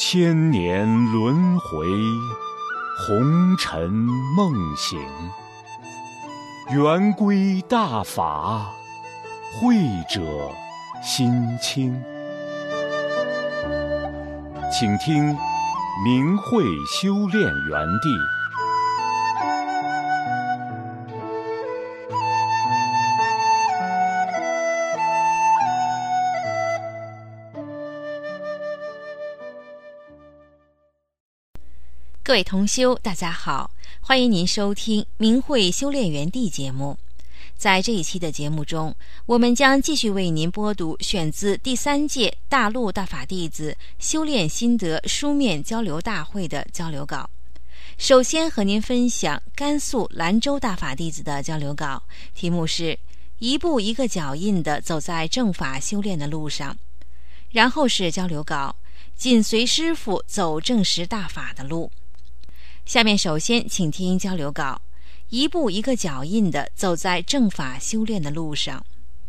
千年轮回，红尘梦醒。圆规大法，慧者心清。请听明慧修炼园地。 各位同修，大家好，欢迎您收听明慧修炼园地节目。在这一期的节目中，我们将继续为您播读选自第3届大陆大法弟子修炼心得书面交流大会的交流稿。首先和您分享甘肃兰州大法弟子的交流稿，题目是一步一个脚印地走在正法修炼的路上。然后是交流稿，紧随师父走正实大法的路。下面首先请听交流稿，一步一个脚印地走在正法修炼的路上。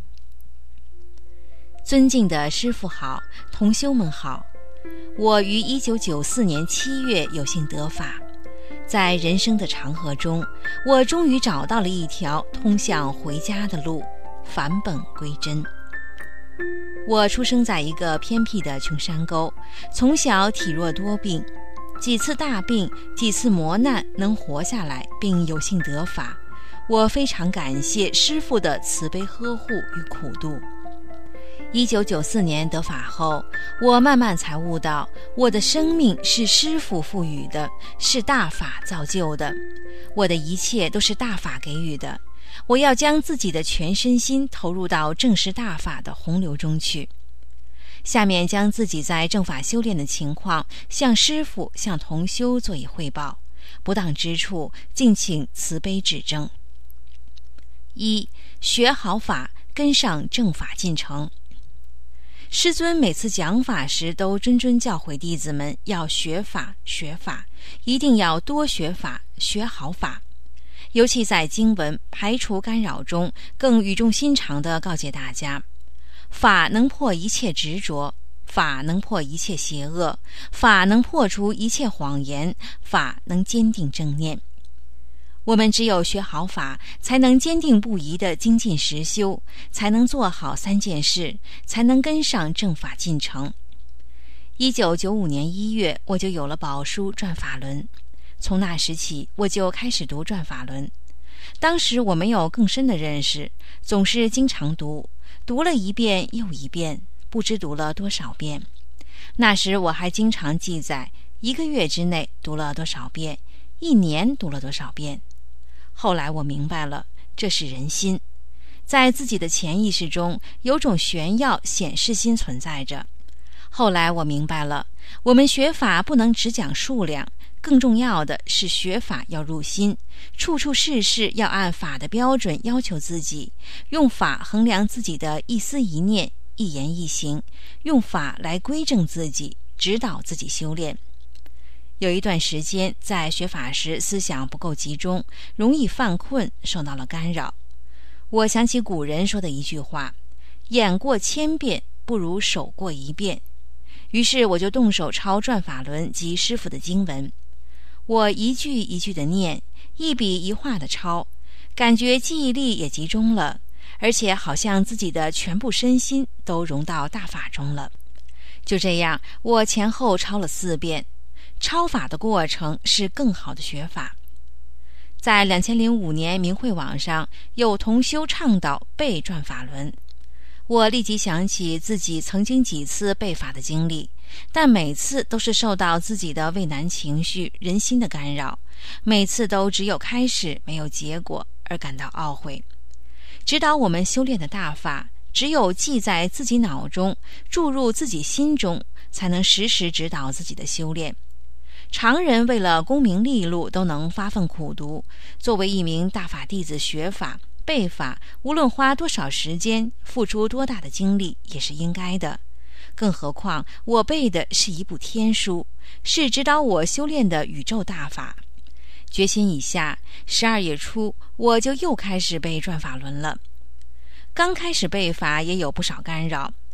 尊敬的师父好，同修们好，我于1994年7月有幸得法，在人生的长河中，我终于找到了一条通向回家的路，返本归真。我出生在一个偏僻的穷山沟，从小体弱多病，几次大病，几次磨难，能活下来并有幸得法，我非常感谢师父的慈悲呵护与苦度。1994年得法后，我慢慢才悟到，我的生命是师父赋予的，是大法造就的，我的一切都是大法给予的，我要将自己的全身心投入到正实大法的洪流中去。下面将自己在正法修炼的情况向师父、向同修做以汇报，不当之处敬请慈悲指正。1. 学好法，跟上正法进程。师尊每次讲法时都谆谆教诲弟子们要学法，学法，一定要多学法，学好法。尤其在经文排除干扰中，更语重心长地告诫大家，法能破一切执着，法能破一切邪恶，法能破除一切谎言，法能坚定正念。我们只有学好法，才能坚定不移地精进实修，才能做好3件事，才能跟上正法进程。1995年1月，我就有了宝书转法轮，从那时起，我就开始读转法轮。当时我没有更深的认识，总是经常读了一遍又一遍，不知读了多少遍。那时我还经常记载1个月之内读了多少遍，1年读了多少遍。后来我明白了，这是人心，在自己的潜意识中有种炫耀显示心存在着。后来我明白了，我们学法不能只讲数量，更重要的是学法要入心，处处事事要按法的标准要求自己，用法衡量自己的一思一念，一言一行，用法来规正自己，指导自己修炼。有一段时间在学法时思想不够集中，容易犯困，受到了干扰。我想起古人说的一句话，眼过1000遍不如手过1遍。于是我就动手抄转法轮及师父的经文，我一句一句的念，一笔一画的抄，感觉记忆力也集中了，而且好像自己的全部身心都融到大法中了。就这样，我前后抄了4遍。抄法的过程是更好的学法。在2005年明慧网上有同修倡导背转法轮，我立即想起自己曾经几次背法的经历，但每次都是受到自己的畏难情绪、人心的干扰，每次都只有开始没有结果，而感到懊悔。指导我们修炼的大法，只有记在自己脑中，注入自己心中，才能时时指导自己的修炼。常人为了功名利禄都能发奋苦读，作为一名大法弟子学法背法，无论花多少时间，付出多大的精力，也是应该的。更何况我背的是一部天书，是指导我修炼的宇宙大法。决心已下，12月初我就又开始背转法轮了。刚开始背法也有不少干扰，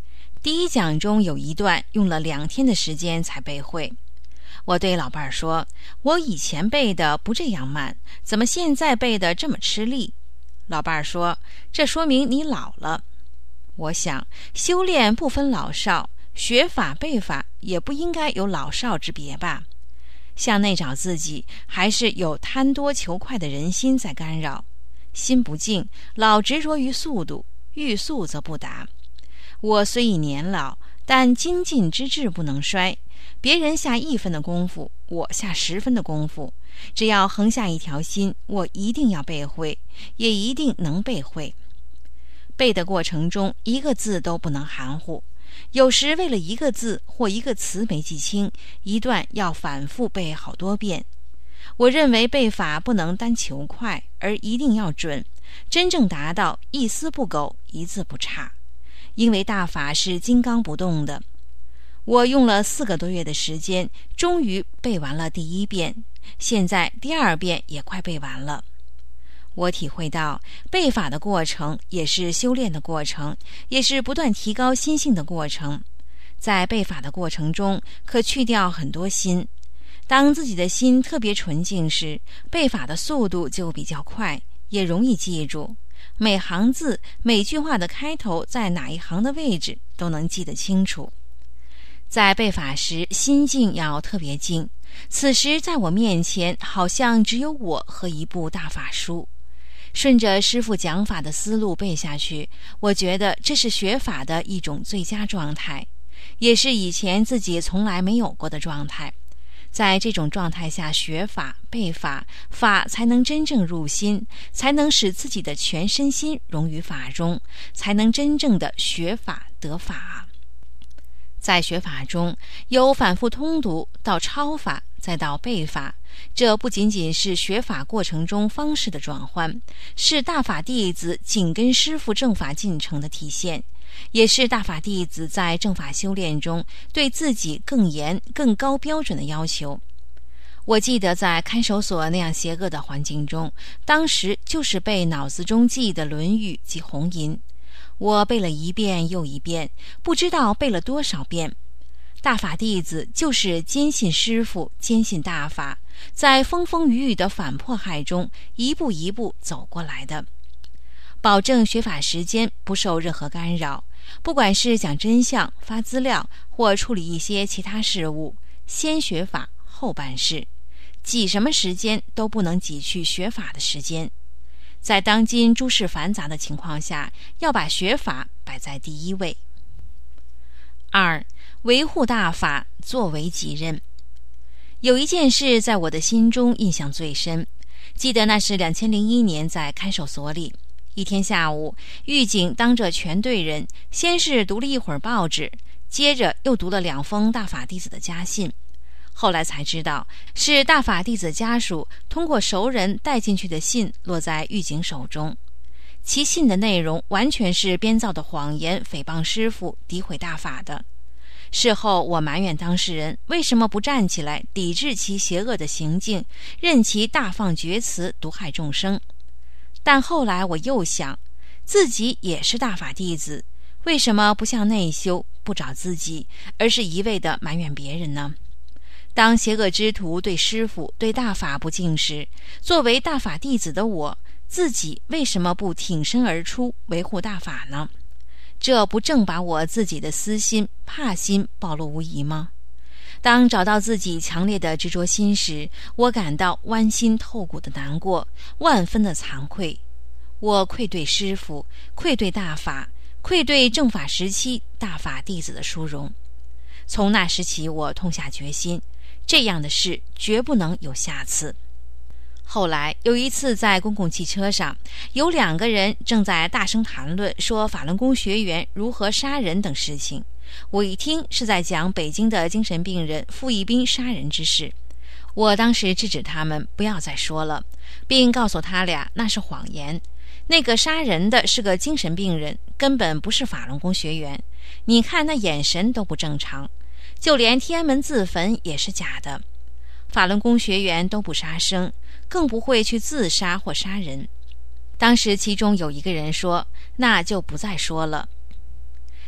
第一讲中有一段用了2天的时间才背会。我对老伴儿说，我以前背的不这样慢，怎么现在背的这么吃力？老伴儿说，这说明你老了。我想，修炼不分老少，学法背法也不应该有老少之别吧。向内找自己，还是有贪多求快的人心在干扰。心不静，老执着于速度，欲速则不达。我虽已年老，但精进之志不能衰。别人下1分的功夫，我下10分的功夫。只要横下一条心，我一定要背会，也一定能背会。背的过程中，一个字都不能含糊。有时为了一个字或一个词没记清，一段要反复背好多遍。我认为背法不能单求快，而一定要准，真正达到一丝不苟，一字不差。因为大法是金刚不动的。我用了4个多月的时间，终于背完了第1遍，现在第2遍也快背完了。我体会到，背法的过程也是修炼的过程，也是不断提高心性的过程。在背法的过程中，可去掉很多心。当自己的心特别纯净时，背法的速度就比较快，也容易记住。每行字、每句话的开头在哪一行的位置都能记得清楚。在背法时，心境要特别静。此时在我面前，好像只有我和一部大法书。顺着师父讲法的思路背下去，我觉得这是学法的一种最佳状态，也是以前自己从来没有过的状态。在这种状态下学法背法，法才能真正入心，才能使自己的全身心融于法中，才能真正的学法得法。在学法中，由反复通读到抄法，再到背法，这不仅仅是学法过程中方式的转换，是大法弟子紧跟师父正法进程的体现，也是大法弟子在正法修炼中对自己更严、更高标准的要求。我记得在看守所那样邪恶的环境中，当时就是被脑子中记的《论语》及红吟，我背了1遍又1遍，不知道背了多少遍。大法弟子就是坚信师父，坚信大法，在风风雨雨的反迫害中一步一步走过来的。保证学法时间不受任何干扰，不管是讲真相、发资料或处理一些其他事务，先学法后办事，挤什么时间都不能挤去学法的时间。在当今诸事繁杂的情况下，要把学法摆在第1位。2. 维护大法，作为己任。有一件事在我的心中印象最深，记得那是2001年在看守所里。一天下午，狱警当着全队人，先是读了一会儿报纸，接着又读了2封大法弟子的家信。后来才知道，是大法弟子家属通过熟人带进去的信落在狱警手中。其信的内容完全是编造的谎言，诽谤师父，诋毁大法的。事后我埋怨当事人为什么不站起来抵制其邪恶的行径，任其大放厥词，毒害众生。但后来我又想，自己也是大法弟子，为什么不向内修，不找自己，而是一味地埋怨别人呢？当邪恶之徒对师父、对大法不敬时，作为大法弟子的我，自己为什么不挺身而出，维护大法呢？这不正把我自己的私心、怕心暴露无遗吗？当找到自己强烈的执着心时，我感到剜心透骨的难过，万分的惭愧。我愧对师父，愧对大法，愧对正法时期大法弟子的殊荣。从那时起，我痛下决心，这样的事绝不能有下次。后来有一次在公共汽车上，有2个人正在大声谈论说法轮功学员如何杀人等事情。我一听是在讲北京的精神病人傅一斌杀人之事，我当时制止他们不要再说了，并告诉他俩那是谎言。那个杀人的是个精神病人，根本不是法轮功学员，你看那眼神都不正常，就连天安门自焚也是假的。法轮功学员都不杀生，更不会去自杀或杀人。当时其中有一个人说，那就不再说了。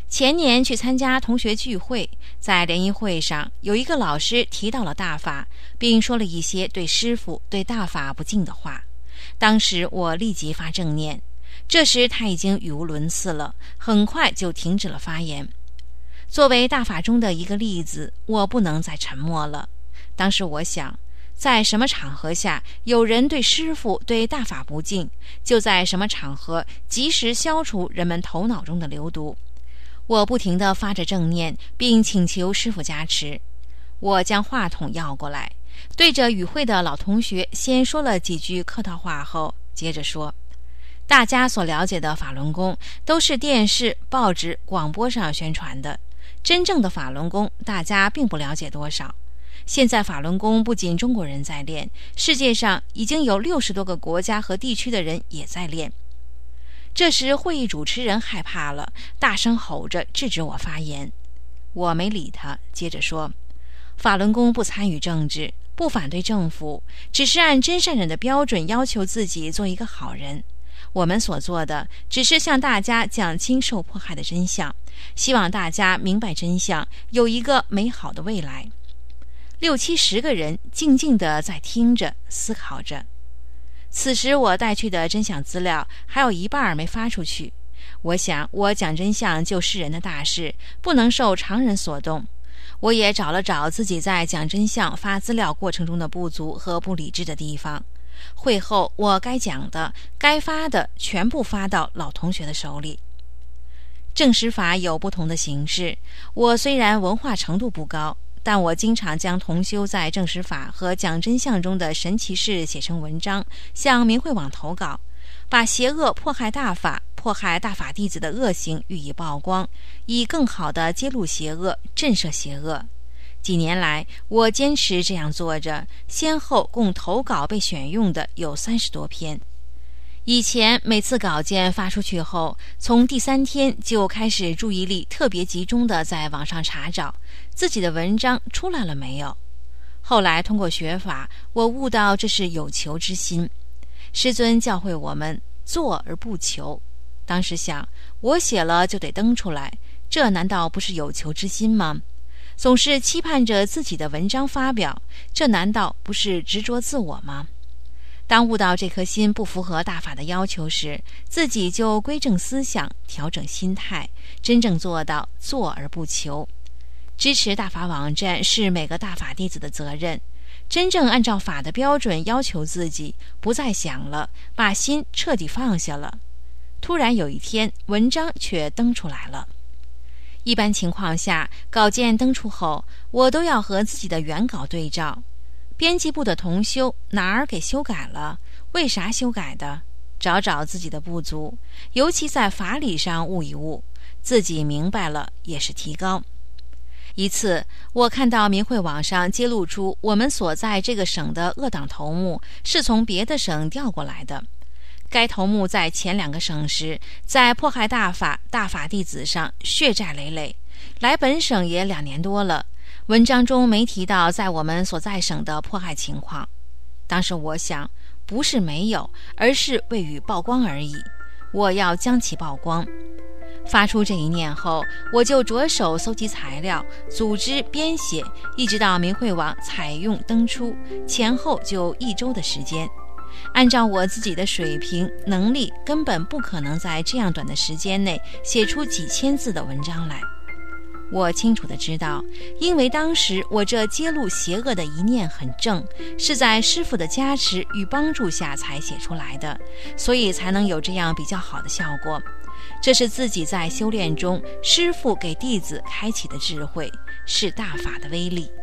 前年去参加同学聚会，在联谊会上，有一个老师提到了大法，并说了一些对师父、对大法不敬的话。当时我立即发正念，这时他已经语无伦次了，很快就停止了发言。作为大法中的一个例子，我不能再沉默了。当时我想，在什么场合下有人对师父、对大法不敬，就在什么场合及时消除人们头脑中的流毒。我不停地发着正念，并请求师父加持。我将话筒要过来，对着与会的老同学先说了几句客套话后，接着说，大家所了解的法轮功都是电视、报纸、广播上宣传的，真正的法轮功大家并不了解多少。现在法轮功不仅中国人在练，世界上已经有60多个国家和地区的人也在练。这时会议主持人害怕了，大声吼着制止我发言。我没理他，接着说，法轮功不参与政治，不反对政府，只是按真善忍的标准要求自己做一个好人。我们所做的只是向大家讲清受迫害的真相，希望大家明白真相，有一个美好的未来。60-70个人静静地在听着，思考着。此时我带去的真相资料还有一半没发出去。我想，我讲真相救世人的大事不能受常人所动。我也找了找自己在讲真相发资料过程中的不足和不理智的地方。会后我该讲的、该发的全部发到老同学的手里。证实法有不同的形式，我虽然文化程度不高，但我经常将同修在证实法和讲真相中的神奇事写成文章，向明慧网投稿，把邪恶迫害大法、迫害大法弟子的恶行予以曝光，以更好地揭露邪恶、震慑邪恶。几年来，我坚持这样做着，先后共投稿被选用的有30多篇。以前每次稿件发出去后，从第3天就开始注意力特别集中地在网上查找自己的文章出来了没有。后来通过学法，我悟到这是有求之心。师尊教诲我们做而不求。当时想，我写了就得登出来，这难道不是有求之心吗？总是期盼着自己的文章发表，这难道不是执着自我吗？当悟到这颗心不符合大法的要求时，自己就归正思想，调整心态，真正做到做而不求。支持大法网站是每个大法弟子的责任，真正按照法的标准要求自己，不再想了，把心彻底放下了。突然有一天，文章却登出来了。一般情况下，稿件登出后，我都要和自己的原稿对照，编辑部的同修哪儿给修改了，为啥修改的，找找自己的不足，尤其在法理上悟一悟，自己明白了也是提高。一次，我看到明慧网上揭露出我们所在这个省的恶党头目是从别的省调过来的。该头目在前2个省时，在迫害大法弟子上血债累累，来本省也2年多了。文章中没提到在我们所在省的迫害情况。当时我想，不是没有，而是未予曝光而已。我要将其曝光。发出这一念后，我就着手搜集材料，组织编写，一直到明慧网采用登出，前后就1周的时间。按照我自己的水平能力，根本不可能在这样短的时间内写出几千字的文章来。我清楚地知道，因为当时我这揭露邪恶的一念很正，是在师父的加持与帮助下才写出来的，所以才能有这样比较好的效果。这是自己在修炼中师父给弟子开启的智慧，是大法的威力。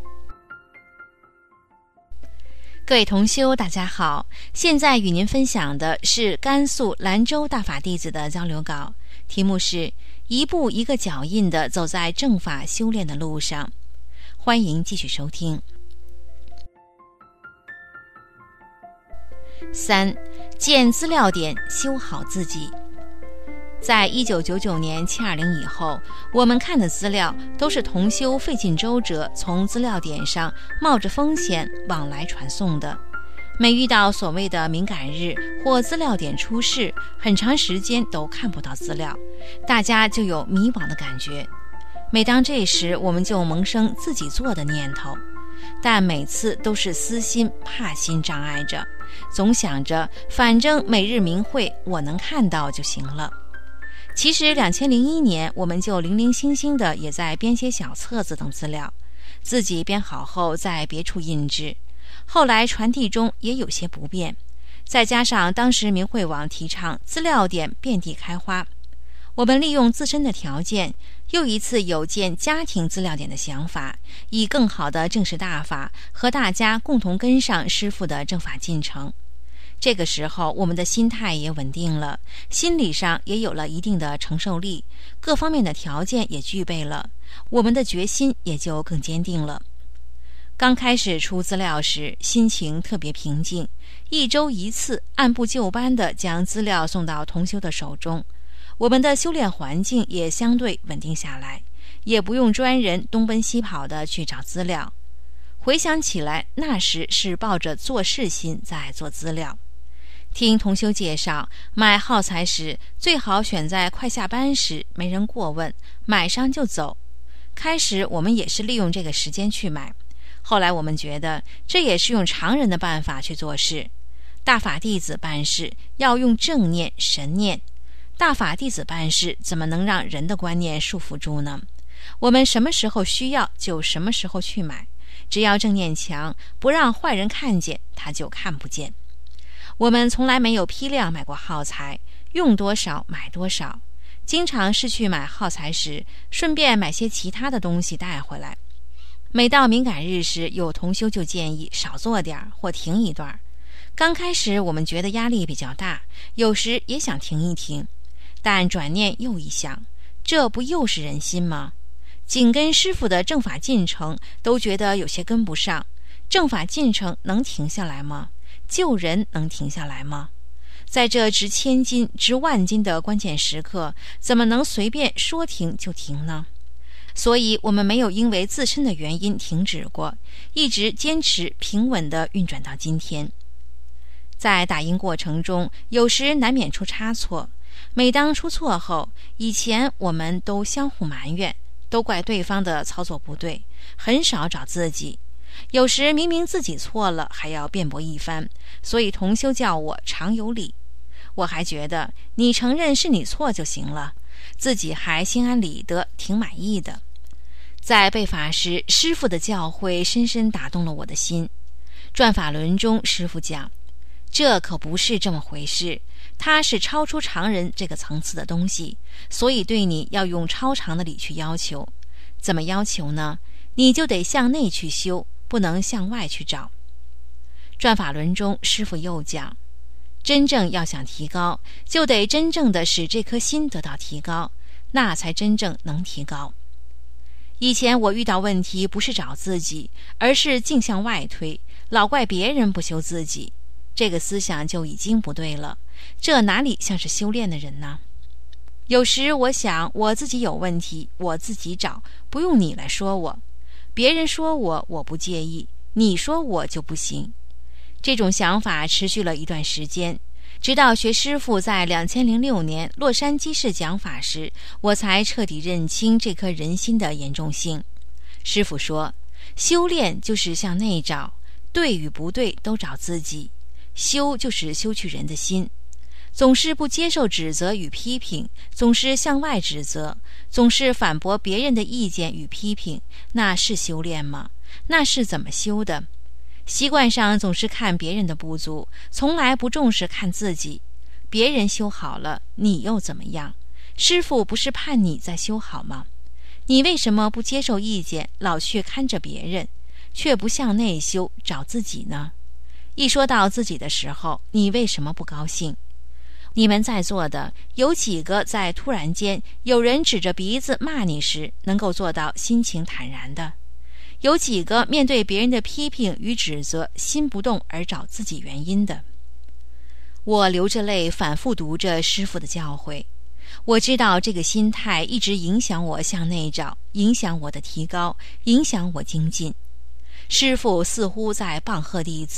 各位同修大家好，现在与您分享的是甘肃兰州大法弟子的交流稿，题目是一步一个脚印地走在正法修炼的路上。欢迎继续收听。3. 建资料点，修好自己。在1999年720以后，我们看的资料都是同修费尽周折从资料点上冒着风险往来传送的。 每遇到所谓的敏感日或资料点出事，很长时间都看不到资料，大家就有迷惘的感觉。每当这时，我们就萌生自己做的念头，但每次都是私心怕心障碍着，总想着反正每日明慧我能看到就行了。其实2001年我们就零零星星的也在编写小册子等资料，自己编好后在别处印制，后来传递中也有些不便，再加上当时明慧网提倡资料点遍地开花，我们利用自身的条件，又一次有建家庭资料点的想法，以更好的正视大法，和大家共同跟上师父的正法进程。这个时候我们的心态也稳定了，心理上也有了一定的承受力，各方面的条件也具备了，我们的决心也就更坚定了。刚开始出资料时，心情特别平静，一周一次按部就班地将资料送到同修的手中，我们的修炼环境也相对稳定下来，也不用专人东奔西跑地去找资料。回想起来，那时是抱着做事心在做资料。听同修介绍，买耗材时最好选在快下班时，没人过问，买上就走。开始我们也是利用这个时间去买，后来我们觉得这也是用常人的办法去做事。大法弟子办事要用正念神念，大法弟子办事怎么能让人的观念束缚住呢？我们什么时候需要就什么时候去买，只要正念强，不让坏人看见，他就看不见。我们从来没有批量买过耗材，用多少买多少，经常是去买耗材时顺便买些其他的东西带回来。每到敏感日时，有同修就建议少做点或停一段。刚开始我们觉得压力比较大，有时也想停一停，但转念又一想，这不又是人心吗？紧跟师父的正法进程都觉得有些跟不上，正法进程能停下来吗？救人能停下来吗？在这值千金值万金的关键时刻，怎么能随便说停就停呢？所以我们没有因为自身的原因停止过，一直坚持平稳地运转到今天。在打印过程中，有时难免出差错，每当出错后，以前我们都相互埋怨，都怪对方的操作不对，很少找自己。有时明明自己错了，还要辩驳一番，所以同修叫我常有理。我还觉得你承认是你错就行了，自己还心安理得，挺满意的。在备法时，师父的教诲深深打动了我的心。转法轮中，师父讲，这可不是这么回事，它是超出常人这个层次的东西，所以对你要用超常的理去要求。怎么要求呢？你就得向内去修，不能向外去找。转法轮中，师父又讲，真正要想提高，就得真正的使这颗心得到提高，那才真正能提高。以前我遇到问题不是找自己，而是净向外推，老怪别人不修自己，这个思想就已经不对了，这哪里像是修炼的人呢？有时我想我自己有问题，我自己找，不用你来说我。别人说我不介意，你说我就不行。这种想法持续了一段时间，直到学师父在2006年洛杉矶市讲法时，我才彻底认清这颗人心的严重性。师父说，修炼就是向内找，对与不对都找自己，修就是修去人的心。总是不接受指责与批评，总是向外指责，总是反驳别人的意见与批评，那是修炼吗？那是怎么修的？习惯上总是看别人的不足，从来不重视看自己。别人修好了，你又怎么样？师父不是盼你在修好吗？你为什么不接受意见，老去看着别人，却不向内修，找自己呢？一说到自己的时候，你为什么不高兴？你们在座的有几个在突然间有人指着鼻子骂你时能够做到心情坦然的？有几个面对别人的批评与指责心不动而找自己原因的？我流着泪反复读着师父的教诲，我知道这个心态一直影响我向内找，影响我的提高，影响我精进。师父似乎在棒喝弟子，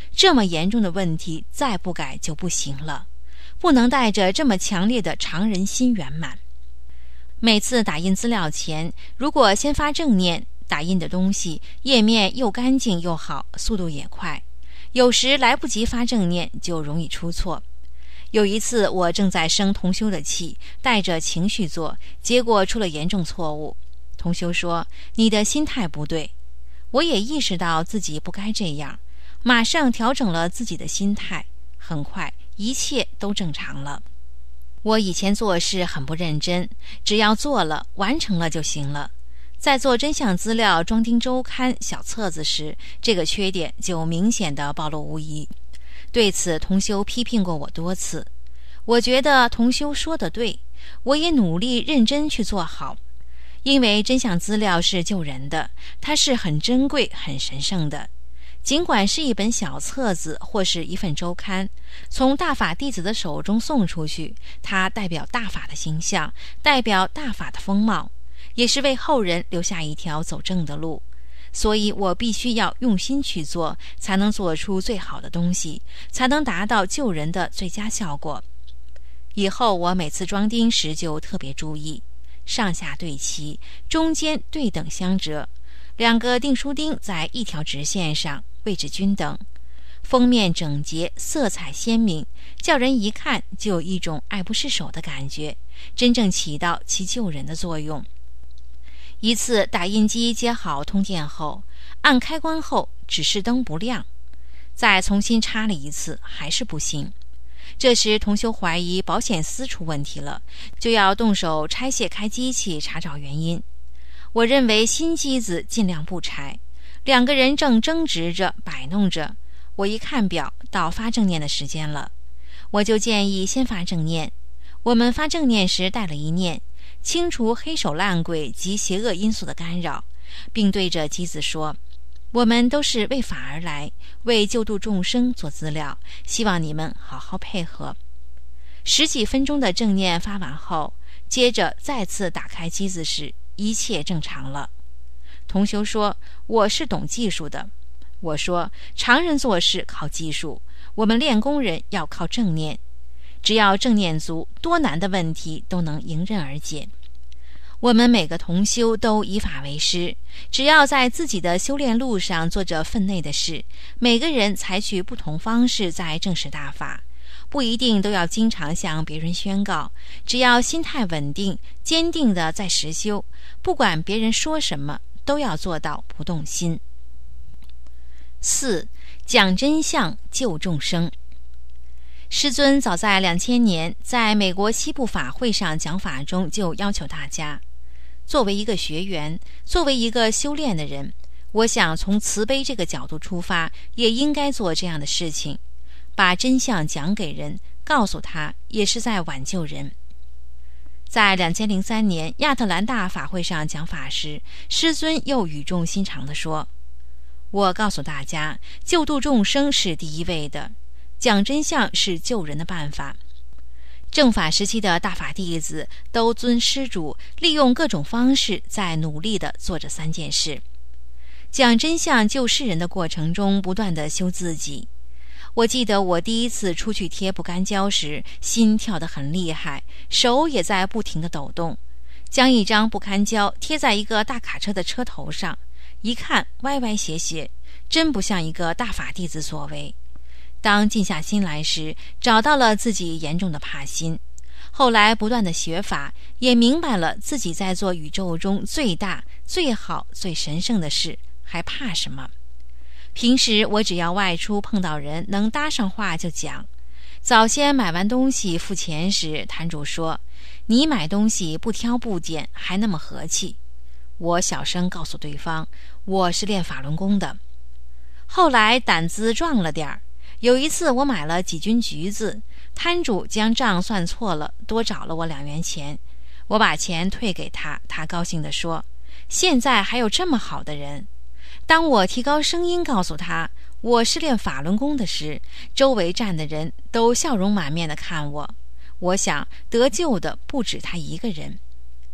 这么严重的问题再不改就不行了，不能带着这么强烈的常人心圆满。每次打印资料前，如果先发正念，打印的东西页面又干净又好，速度也快。有时来不及发正念，就容易出错。有一次我正在生同修的气，带着情绪做，结果出了严重错误。同修说：“你的心态不对。”我也意识到自己不该这样，马上调整了自己的心态，很快一切都正常了。我以前做事很不认真，只要做了完成了就行了。在做真相资料装订周刊小册子时，这个缺点就明显的暴露无遗。对此同修批评过我多次，我觉得同修说得对，我也努力认真去做好。因为真相资料是救人的，它是很珍贵很神圣的。尽管是一本小册子或是一份周刊，从大法弟子的手中送出去，它代表大法的形象，代表大法的风貌，也是为后人留下一条走正的路。所以我必须要用心去做，才能做出最好的东西，才能达到救人的最佳效果。以后我每次装订时就特别注意，上下对齐，中间对等相折，2个订书钉在一条直线上，位置均等，封面整洁，色彩鲜明，叫人一看就有一种爱不释手的感觉，真正起到其救人的作用。一次打印机接好通电后，按开关后指示灯不亮，再重新插了一次还是不行。这时同修怀疑保险丝出问题了，就要动手拆卸开机器查找原因。我认为新机子尽量不拆。2个人正争执着摆弄着，我一看表，到发正念的时间了，我就建议先发正念。我们发正念时带了一念，清除黑手烂鬼及邪恶因素的干扰，并对着机子说：“我们都是为法而来，为救度众生做资料，希望你们好好配合。”10几分钟的正念发完后，接着再次打开机子时，一切正常了。同修说：“我是懂技术的。”我说：“常人做事靠技术，我们练功人要靠正念。只要正念足，多难的问题都能迎刃而解。我们每个同修都以法为师，只要在自己的修炼路上做着分内的事，每个人采取不同方式在证实大法，不一定都要经常向别人宣告，只要心态稳定，坚定地在实修，不管别人说什么，都要做到不动心。4. 讲真相救众生。师尊早在2000年在美国西部法会上讲法中就要求大家，作为一个学员，作为一个修炼的人，我想从慈悲这个角度出发，也应该做这样的事情，把真相讲给人，告诉他，也是在挽救人。在2003年亚特兰大法会上讲法时，师尊又语重心长地说：“我告诉大家，救度众生是第一位的，讲真相是救人的办法。正法时期的大法弟子都遵施主，利用各种方式在努力地做着3件事。讲真相救世人的过程中，不断地修自己。我记得我第一次出去贴不干胶时，心跳得很厉害，手也在不停地抖动，将一张不干胶贴在一个大卡车的车头上，一看歪歪斜斜，真不像一个大法弟子所为。当静下心来时，找到了自己严重的怕心。后来不断的学法，也明白了自己在做宇宙中最大、最好、最神圣的事，还怕什么？平时我只要外出碰到人能搭上话就讲。早先买完东西付钱时，摊主说：“你买东西不挑不拣，还那么和气。”我小声告诉对方，我是练法轮功的。后来胆子壮了点儿，有一次我买了几斤橘子，摊主将账算错了，多找了我2元钱。我把钱退给他，他高兴地说：“现在还有这么好的人。”当我提高声音告诉他我是练法轮功的时，周围站的人都笑容满面地看我。我想得救的不止他一个人。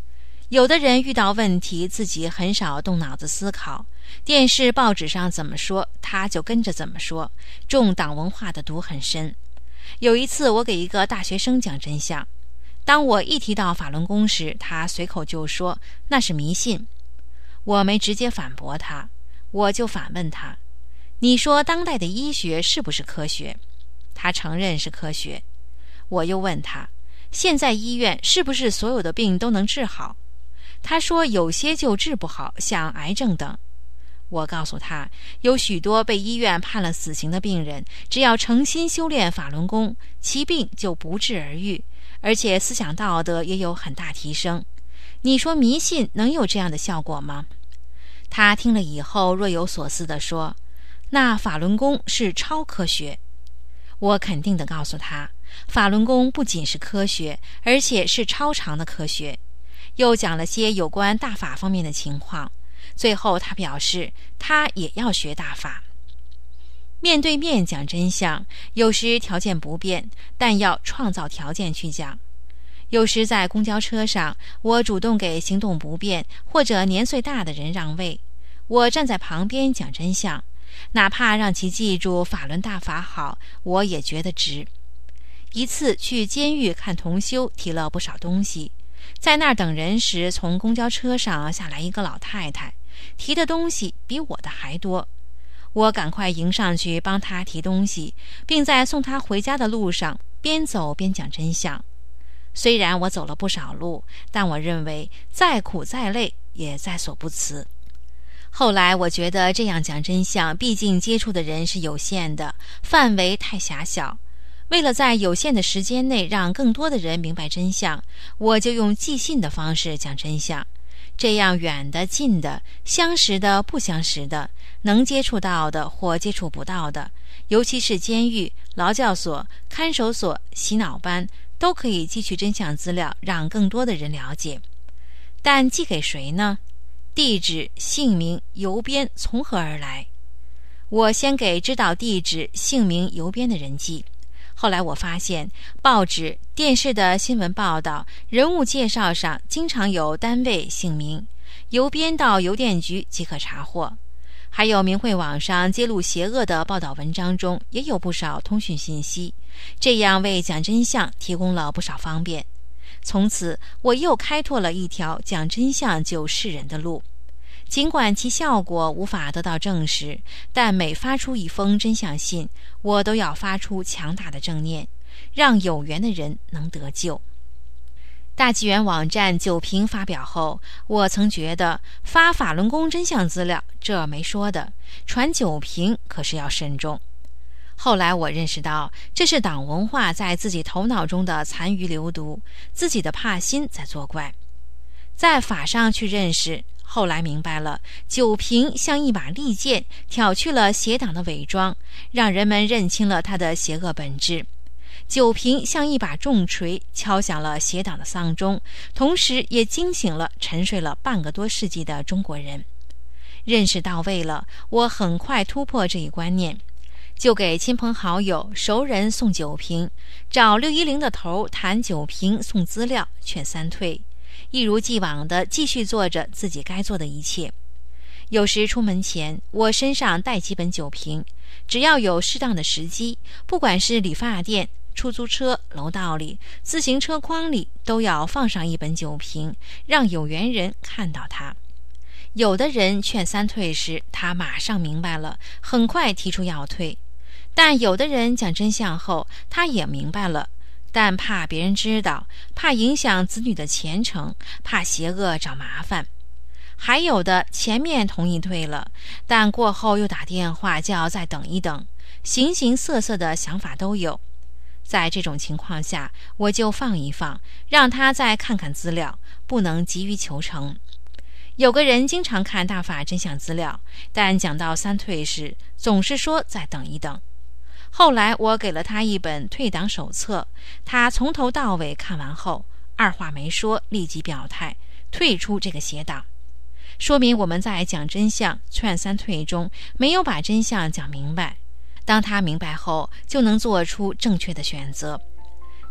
有的人遇到问题自己很少动脑子思考，电视报纸上怎么说他就跟着怎么说，重党文化的毒很深。有一次我给一个大学生讲真相，当我一提到法轮功时，他随口就说那是迷信。我没直接反驳他，我就反问他，你说当代的医学是不是科学？他承认是科学。我又问他，现在医院是不是所有的病都能治好？他说有些就治不好，像癌症等。我告诉他，有许多被医院判了死刑的病人，只要诚心修炼法轮功，其病就不治而愈，而且思想道德也有很大提升。你说迷信能有这样的效果吗？他听了以后若有所思地说，那法轮功是超科学。我肯定地告诉他，法轮功不仅是科学，而且是超常的科学。又讲了些有关大法方面的情况，最后他表示他也要学大法。面对面讲真相，有时条件不便，但要创造条件去讲。有时在公交车上，我主动给行动不便或者年岁大的人让位，我站在旁边讲真相，哪怕让其记住法轮大法好，我也觉得值。一次去监狱看同修，提了不少东西，在那儿等人时，从公交车上下来一个老太太，提的东西比我的还多。我赶快迎上去帮她提东西，并在送她回家的路上边走边讲真相。虽然我走了不少路，但我认为再苦再累也在所不辞。后来我觉得这样讲真相，毕竟接触的人是有限的，范围太狭小。为了在有限的时间内让更多的人明白真相，我就用寄信的方式讲真相。这样远的近的，相识的不相识的，能接触到的或接触不到的，尤其是监狱、劳教所、看守所、洗脑班，都可以汲取真相资料，让更多的人了解。但寄给谁呢？地址、姓名、邮编从何而来？我先给知道地址、姓名、邮编的人寄。后来我发现，报纸、电视的新闻报道、人物介绍上经常有单位姓名，邮编到邮电局即可查获。还有明慧网上揭露邪恶的报道文章中也有不少通讯信息，这样为讲真相提供了不少方便。从此我又开拓了一条讲真相救世人的路。尽管其效果无法得到证实，但每发出一封真相信，我都要发出强大的正念，让有缘的人能得救。大纪元网站九评发表后，我曾觉得发法轮功真相资料这没说的，传九评可是要慎重。后来我认识到，这是党文化在自己头脑中的残余流毒，自己的怕心在作怪。在法上去认识，后来明白了，九评像一把利剑，挑去了邪党的伪装，让人们认清了他的邪恶本质。九评像一把重锤，敲响了邪党的丧钟，同时也惊醒了沉睡了半个多世纪的中国人。认识到位了，我很快突破这一观念，就给亲朋好友、熟人送九评，找610的头谈九评，送资料，劝三退，一如既往地继续做着自己该做的一切。有时出门前，我身上带几本九评，只要有适当的时机，不管是理发店、出租车、楼道里、自行车筐里，都要放上一本九评，让有缘人看到它。有的人劝三退时，他马上明白了，很快提出要退；但有的人讲真相后，他也明白了，但怕别人知道，怕影响子女的前程，怕邪恶找麻烦。还有的前面同意退了，但过后又打电话叫再等一等，形形色色的想法都有。在这种情况下，我就放一放，让他再看看资料，不能急于求成。有个人经常看大法真相资料，但讲到三退时，总是说再等一等。后来我给了他一本退党手册，他从头到尾看完后，二话没说，立即表态退出这个邪党。说明我们在讲真相、劝三退中没有把真相讲明白，当他明白后，就能做出正确的选择。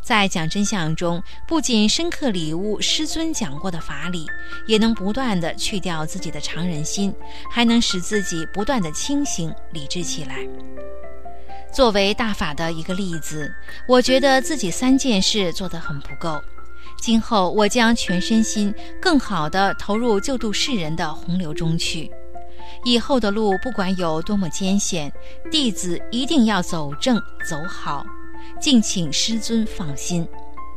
在讲真相中，不仅深刻领悟师尊讲过的法理，也能不断地去掉自己的常人心，还能使自己不断地清醒理智起来。作为大法的一个例子，我觉得自己3件事做得很不够。今后我将全身心更好地投入救度世人的洪流中去。以后的路不管有多么艰险，弟子一定要走正走好，敬请师尊放心。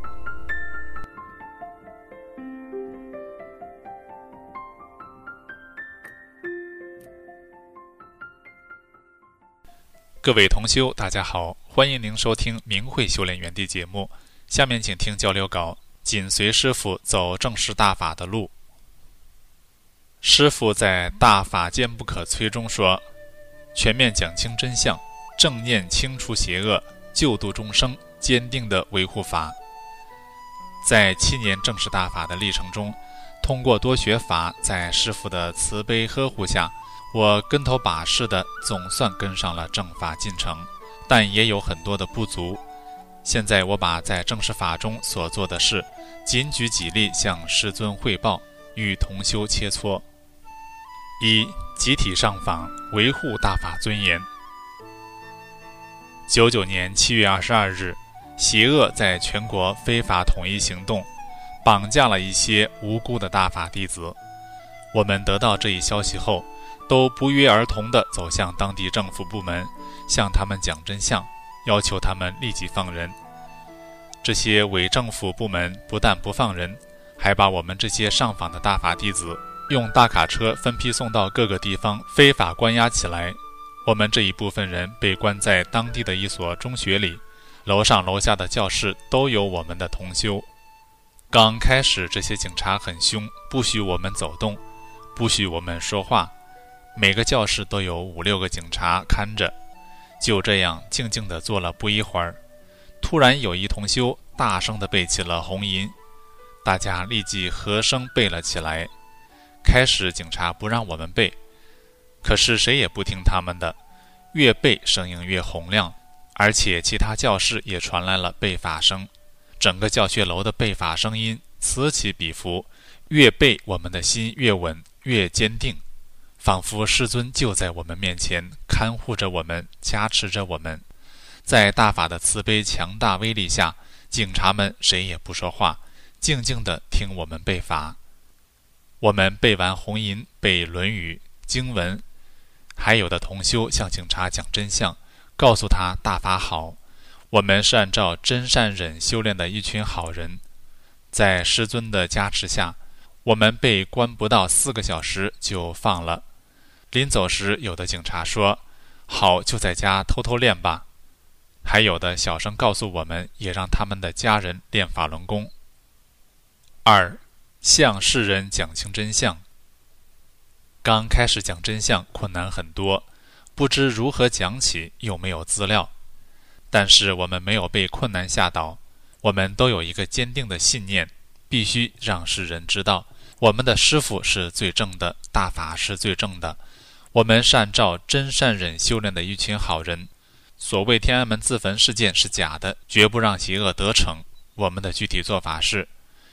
各位同修，大家好，欢迎您收听明慧修炼园地节目。下面请听交流稿，紧随师父走正式大法的路。师父在大法坚不可摧中说，全面讲清真相，正念清除邪恶，救度众生，坚定地维护法。在7年正式大法的历程中，通过多学法，在师父的慈悲呵护下，我跟头把式的总算跟上了正法进程，但也有很多的不足。现在我把在正式法中所做的事仅举几例向师尊汇报，与同修切磋。1. 集体上访，维护大法尊严。99年7月22日，邪恶在全国非法统一行动，绑架了一些无辜的大法弟子。我们得到这一消息后，都不约而同地走向当地政府部门，向他们讲真相，要求他们立即放人。这些伪政府部门不但不放人，还把我们这些上访的大法弟子用大卡车分批送到各个地方非法关押起来。我们这一部分人被关在当地的一所中学里，楼上楼下的教室都有我们的同修。刚开始这些警察很凶，不许我们走动，不许我们说话，每个教室都有5、6个警察看着。就这样静静地坐了不一会儿，突然有一同修大声地背起了红吟，大家立即和声背了起来。开始警察不让我们背，可是谁也不听他们的，越背声音越洪亮，而且其他教室也传来了背法声，整个教学楼的背法声音此起彼伏，越背我们的心越稳越坚定，仿佛师尊就在我们面前看护着我们，加持着我们。在大法的慈悲强大威力下，警察们谁也不说话，静静地听我们背法。我们背完红吟，背论语经文，还有的同修向警察讲真相，告诉他大法好，我们是按照真善忍修炼的一群好人。在师尊的加持下，我们被关不到4个小时就放了。临走时，有的警察说，好，就在家偷偷练吧。还有的小声告诉我们，也让他们的家人练法轮功。2. 向世人讲清真相。刚开始讲真相困难很多，不知如何讲起，又没有资料。但是我们没有被困难吓倒，我们都有一个坚定的信念，必须让世人知道，我们的师父是最正的，大法是最正的，我们是按照真善忍修炼的一群好人。所谓天安门自焚事件是假的，绝不让邪恶得逞。我们的具体做法是：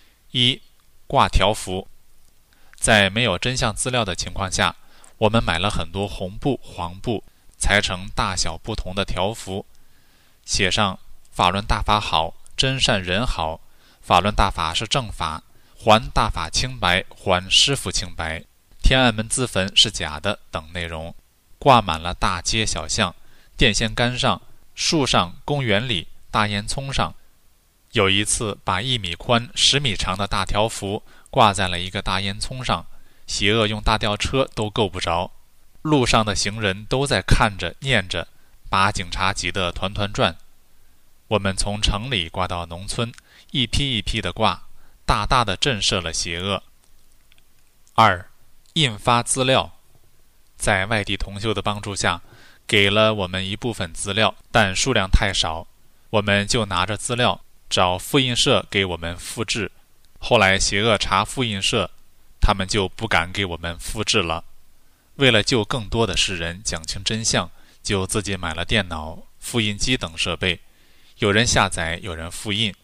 1. 挂条幅。在没有真相资料的情况下，我们买了很多红布、黄布，裁成大小不同的条幅，写上法轮大法好，真善人好，法轮大法是正法，还大法清白，还师父清白，天安门自焚是假的等内容，挂满了大街小巷、电线杆上、树上、公园里、大烟囱上。有一次把1米宽10米长的大条幅挂在了一个大烟囱上，邪恶用大吊车都够不着，路上的行人都在看着念着，把警察急得团团转。我们从城里挂到农村，一批一批的挂，大大的震慑了邪恶。2. 印发资料。在外地同修的帮助下，给了我们一部分资料，但数量太少，我们就拿着资料找复印社给我们复制。后来邪恶查复印社，他们就不敢给我们复制了。为了救更多的世人讲清真相，就自己买了电脑、复印机等设备，有人下载，有人复印，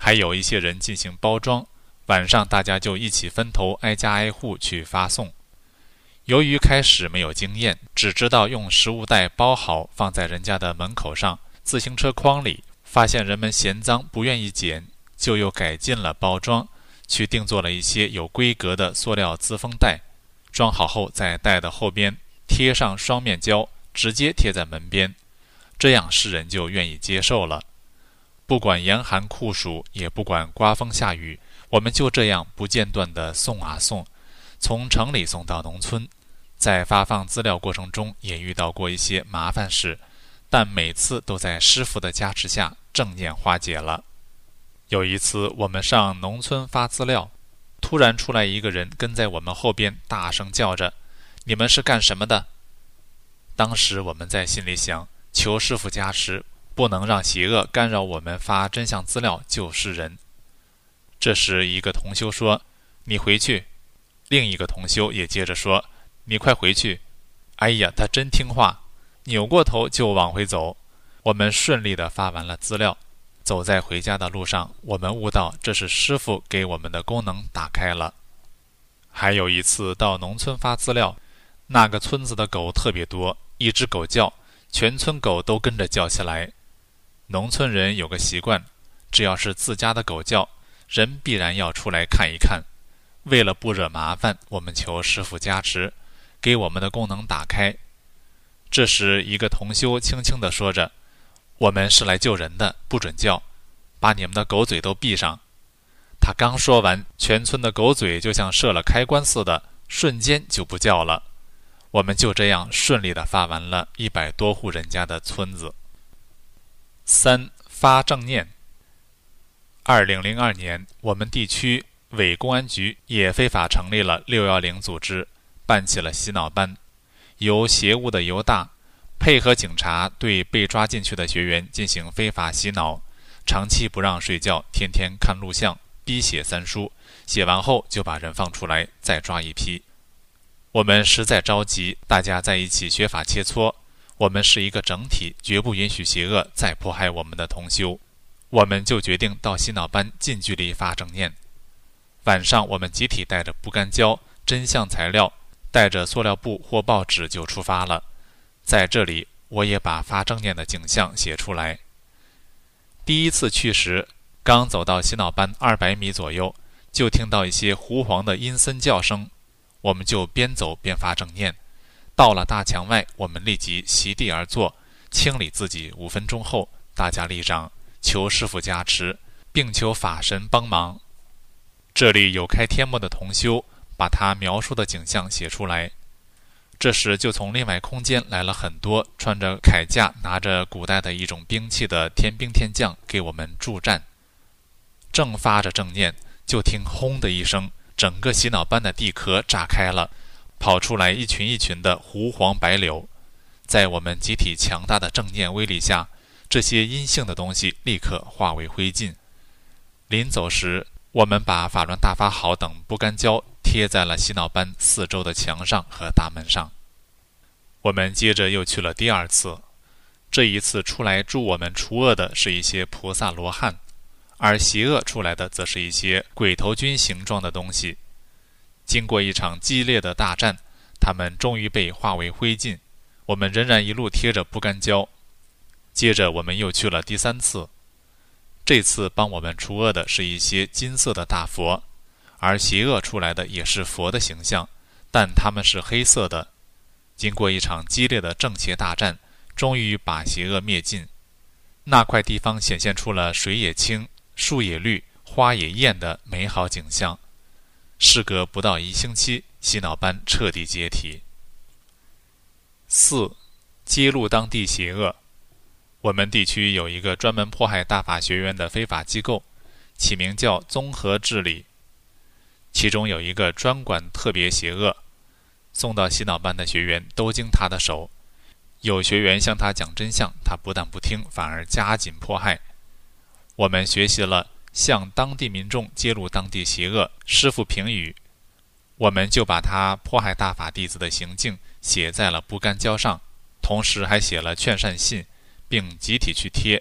还有一些人进行包装，晚上大家就一起分头挨家挨户去发送。由于开始没有经验，只知道用食物袋包好放在人家的门口上、自行车筐里，发现人们嫌脏不愿意捡，就又改进了包装，去定做了一些有规格的塑料自封袋，装好后在袋的后边贴上双面胶，直接贴在门边，这样世人就愿意接受了。不管严寒酷暑，也不管刮风下雨，我们就这样不间断地送啊送，从城里送到农村。在发放资料过程中也遇到过一些麻烦事，但每次都在师傅的加持下正念化解了。有一次我们上农村发资料，突然出来一个人跟在我们后边大声叫着：“你们是干什么的？”当时我们在心里想，求师傅加持，不能让邪恶干扰我们发真相资料救世人。这时一个同修说：“你回去。”另一个同修也接着说：“你快回去。”哎呀，他真听话，扭过头就往回走。我们顺利地发完了资料，走在回家的路上，我们悟到这是师父给我们的功能打开了。还有一次到农村发资料，那个村子的狗特别多，一只狗叫，全村狗都跟着叫起来。农村人有个习惯，只要是自家的狗叫，人必然要出来看一看。为了不惹麻烦，我们求师父加持，给我们的功能打开。这时一个同修轻轻地说着：“我们是来救人的，不准叫，把你们的狗嘴都闭上。”他刚说完，全村的狗嘴就像设了开关似的，瞬间就不叫了。我们就这样顺利地发完了100多户人家的村子。3. 发正念。2002年，我们地区伪公安局也非法成立了610组织，办起了洗脑班，由邪物的犹大配合警察对被抓进去的学员进行非法洗脑，长期不让睡觉，天天看录像，逼写3书，写完后就把人放出来，再抓一批。我们实在着急，大家在一起学法切磋，我们是一个整体，绝不允许邪恶再迫害我们的同修。我们就决定到洗脑班近距离发正念。晚上我们集体带着不干胶、真相材料，带着塑料布或报纸就出发了。在这里我也把发正念的景象写出来。第一次去时，刚走到洗脑班200米左右，就听到一些糊黄的阴森叫声，我们就边走边发正念。到了大墙外，我们立即席地而坐，清理自己5分钟后，大家立掌，求师父加持，并求法神帮忙。这里有开天幕的同修，把他描述的景象写出来。这时就从另外空间来了很多穿着铠甲、拿着古代的一种兵器的天兵天将给我们助战。正发着正念，就听轰的一声，整个洗脑班的地壳炸开了，跑出来一群一群的糊黄白柳。在我们集体强大的正念威力下，这些阴性的东西立刻化为灰烬。临走时，我们把法轮大法好等不干胶贴在了洗脑班4周的墙上和大门上。我们接着又去了第2次，这一次出来助我们除恶的是一些菩萨罗汉，而邪恶出来的则是一些鬼头军形状的东西。经过一场激烈的大战，他们终于被化为灰烬，我们仍然一路贴着不干胶。接着我们又去了第3次，这次帮我们除恶的是一些金色的大佛，而邪恶出来的也是佛的形象，但它们是黑色的。经过一场激烈的正邪大战，终于把邪恶灭尽。那块地方显现出了水也清、树也绿、花也艳的美好景象。事隔不到1星期，洗脑班彻底解体。4. 揭露当地邪恶。我们地区有一个专门迫害大法学员的非法机构，起名叫综合治理。其中有一个专管特别邪恶，送到洗脑班的学员都经他的手。有学员向他讲真相，他不但不听，反而加紧迫害。我们学习了向当地民众揭露当地邪恶，师父评语，我们就把他迫害大法弟子的行径写在了不干胶上，同时还写了劝善信，并集体去贴，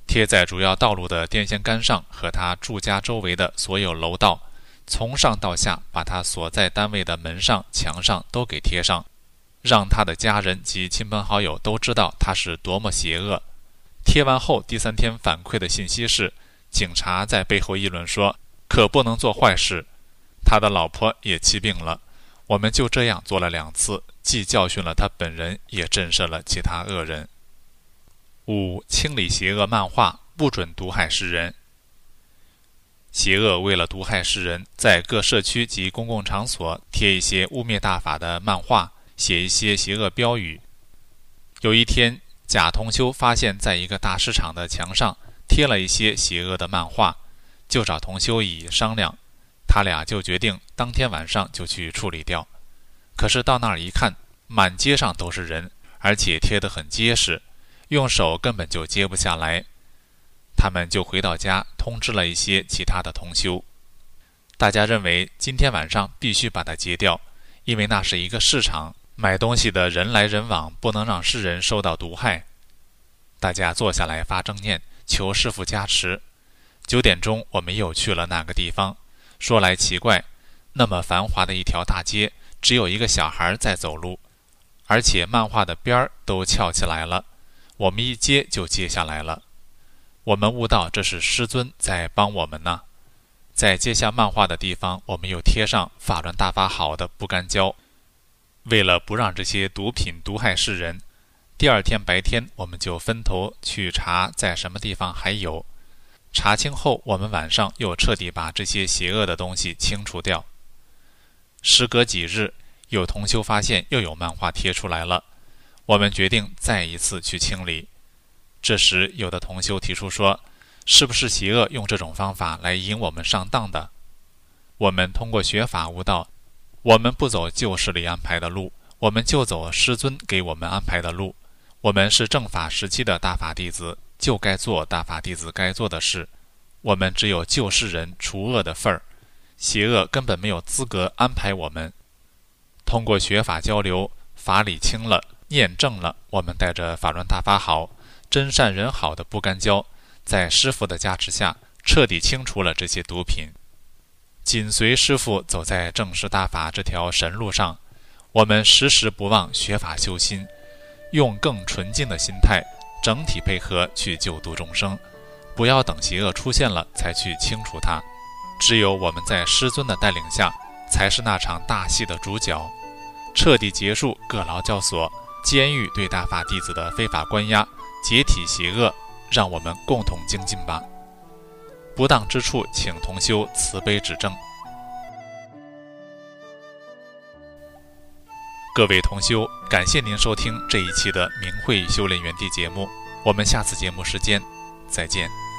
贴在主要道路的电线杆上和他住家周围的所有楼道，从上到下把他所在单位的门上、墙上都给贴上，让他的家人及亲朋好友都知道他是多么邪恶。贴完后第3天反馈的信息是，警察在背后议论说，可不能做坏事。他的老婆也气病了。我们就这样做了2次，既教训了他本人，也震慑了其他恶人。5. 清理邪恶漫画，不准毒害世人。邪恶为了毒害世人，在各社区及公共场所贴一些污蔑大法的漫画，写一些邪恶标语。有一天，贾同修发现在一个大市场的墙上贴了一些邪恶的漫画，就找同修乙商量，他俩就决定当天晚上就去处理掉。可是到那儿一看，满街上都是人，而且贴得很结实，用手根本就揭不下来。他们就回到家通知了一些其他的同修，大家认为今天晚上必须把它揭掉，因为那是一个市场，买东西的人来人往，不能让世人受到毒害。大家坐下来发正念，求师父加持。9点钟我们又去了那个地方。说来奇怪，那么繁华的一条大街，只有一个小孩在走路，而且漫画的边儿都翘起来了，我们一揭就揭下来了。我们悟到这是师尊在帮我们呢。在揭下漫画的地方，我们又贴上法轮大法好的不干胶，为了不让这些毒品毒害世人。第2天白天，我们就分头去查在什么地方还有。查清后，我们晚上又彻底把这些邪恶的东西清除掉。时隔几日，有同修发现又有漫画贴出来了，我们决定再一次去清理。这时有的同修提出说，是不是邪恶用这种方法来引我们上当的？我们通过学法悟道，我们不走旧势力安排的路，我们就走师尊给我们安排的路。我们是正法时期的大法弟子，就该做大法弟子该做的事。我们只有救世人除恶的份儿，邪恶根本没有资格安排我们。通过学法交流，法理清了，念正了，我们带着法轮大法好、真善人好的不干胶，在师父的加持下，彻底清除了这些毒品。紧随师父走在正式大法这条神路上，我们时时不忘学法修心，用更纯净的心态整体配合去救度众生，不要等邪恶出现了才去清除它。只有我们在师尊的带领下，才是那场大戏的主角，彻底结束各劳教所、监狱对大法弟子的非法关押，解体邪恶，让我们共同精进吧。不当之处，请同修慈悲指正。各位同修，感谢您收听这一期的明慧修炼园地节目，我们下次节目时间再见。